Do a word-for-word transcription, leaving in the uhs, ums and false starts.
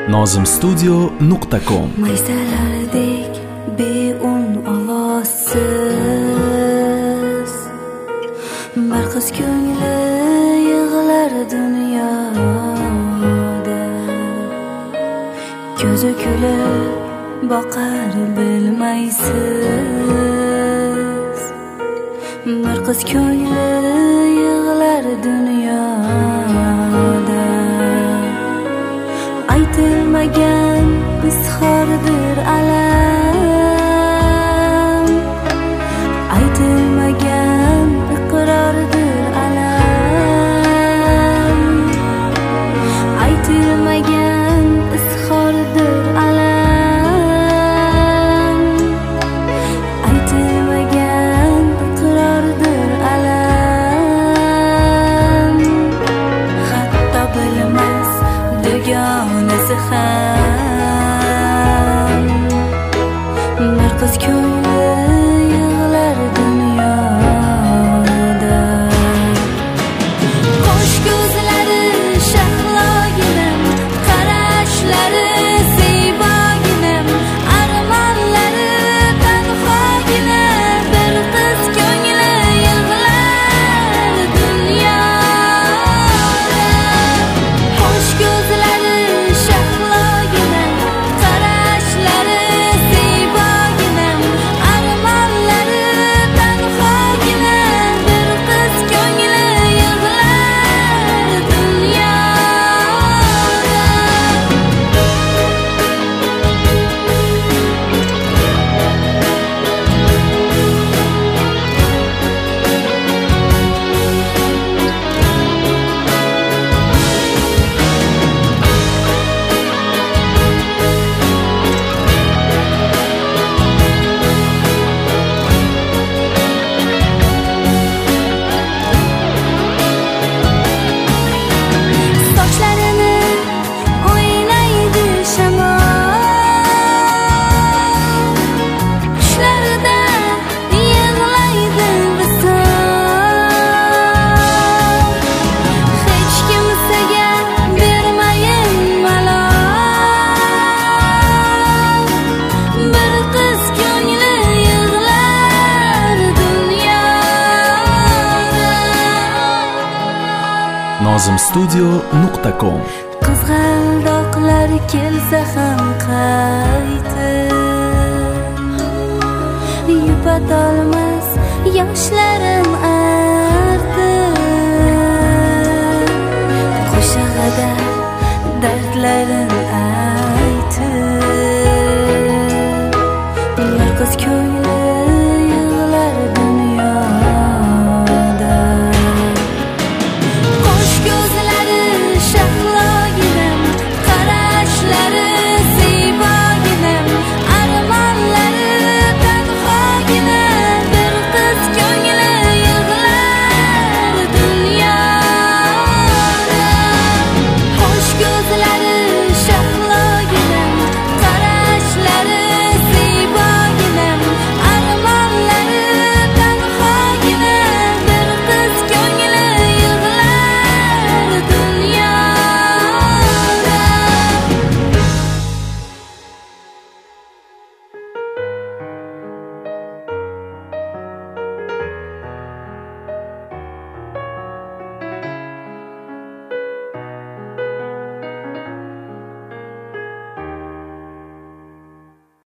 nozim studio nuqta com. Maysalardek beun ovozsiz bir qiz ko'ngli yig'lar dunyoda, ko'zi kulib boqar bilmaysiz. Bir qiz ko'ngli yig'lar dunyoda, aytilmagan izhordir alam, aytilmagan iqrordir alam, aytilmagan izhordir alam, aytilmagan iqrordir alam. Hatto bilmas dugonasi ham bir qiz ko'ngli yig'lar dunyoda. Qo'sh ko'zlari shahloginam, qarashlari ziyboginam, armonlari tanhogina, bir qiz ko'ngli yig'lar dunyoda. Qo'sh ko'zlari shahloginam, qarashlari ziyboginam, armonlari tanhogina, bir qiz ko'ngli yig'lar dunyoda. Sochlarini o'ynaydi shamol, qushlarda yig'laydi visol. Hech kimsaga bermayin malol, bir qiz ko'ngli yig'lar dunyoda. nozim studio nuqta com. Qizg'aldoqlar kelsa ham qaytib, yupatolmas yoshlarim artib, qo'shig'ida dardlarim